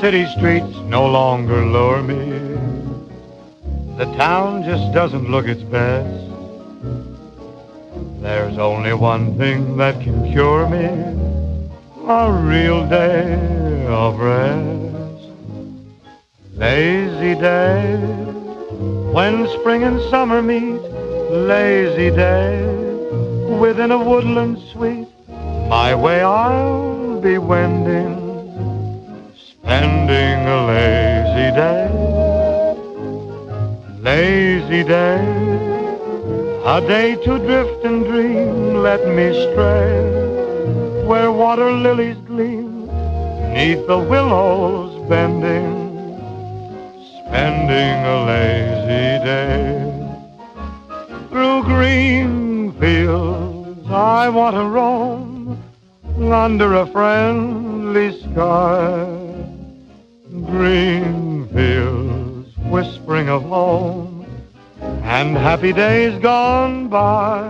city streets no longer lure me. The town just doesn't look its best. There's only one thing that can cure me, a real day of rest. Lazy day, when spring and summer meet. Lazy day, within a woodland sweet. My way I'll be wending, spending a lazy day. Lazy day, a day to drift and dream. Let me stray where water lilies gleam, neath the willows bending, spending a lazy day. Through green fields I want to roam, under a friendly sky. Green fields whispering of home, and happy days gone by.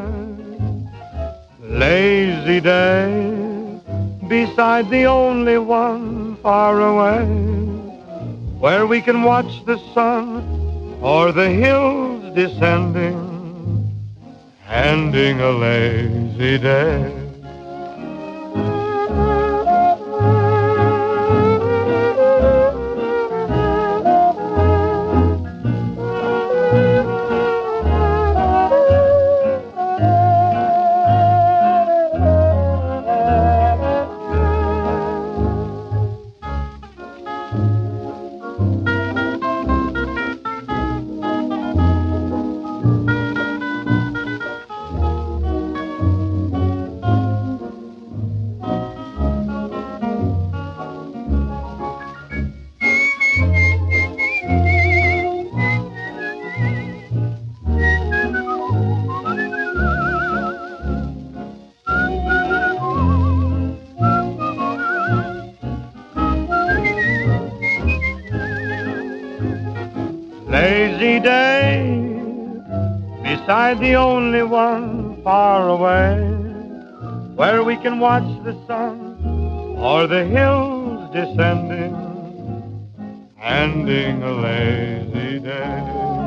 Lazy day, beside the only one far away, where we can watch the sun or the hills descending, ending a lazy day. Lazy day, beside the only one far away, where we can watch the sun or the hills descending, ending a lazy day.